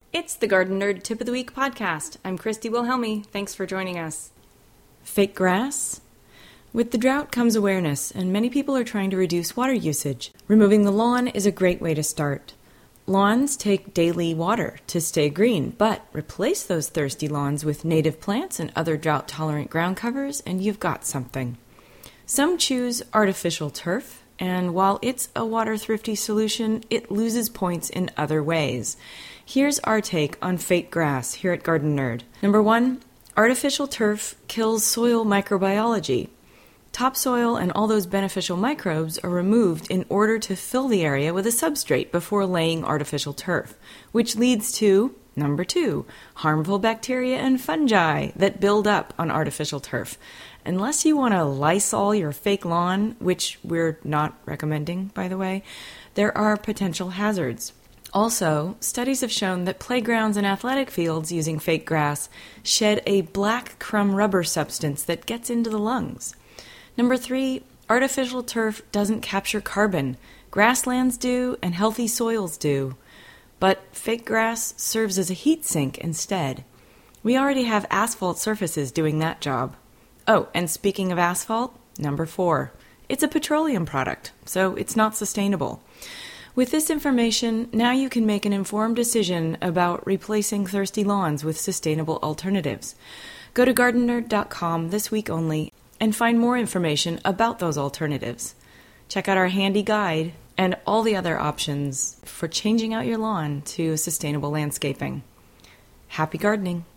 It's the Garden Nerd Tip of the Week podcast. I'm Christy Wilhelmi. Thanks for joining us. Fake grass? With the drought comes awareness, and many people are trying to reduce water usage. Removing the lawn is a great way to start. Lawns take daily water to stay green, but replace those thirsty lawns with native plants and other drought-tolerant ground covers, and you've got something. Some choose artificial turf, and while it's a water-thrifty solution, it loses points in other ways. Here's our take on fake grass here at Garden Nerd. Number 1, artificial turf kills soil microbiology. Topsoil and all those beneficial microbes are removed in order to fill the area with a substrate before laying artificial turf, which leads to, number 2, harmful bacteria and fungi that build up on artificial turf. Unless you want to Lysol your fake lawn, which we're not recommending, by the way, there are potential hazards. Also, studies have shown that playgrounds and athletic fields using fake grass shed a black crumb rubber substance that gets into the lungs. Number 3, artificial turf doesn't capture carbon. Grasslands do, and healthy soils do. But fake grass serves as a heat sink instead. We already have asphalt surfaces doing that job. Oh, and speaking of asphalt, number 4, it's a petroleum product, so it's not sustainable. With this information, now you can make an informed decision about replacing thirsty lawns with sustainable alternatives. Go to GardenNerd.com this week only and find more information about those alternatives. Check out our handy guide and all the other options for changing out your lawn to sustainable landscaping. Happy gardening!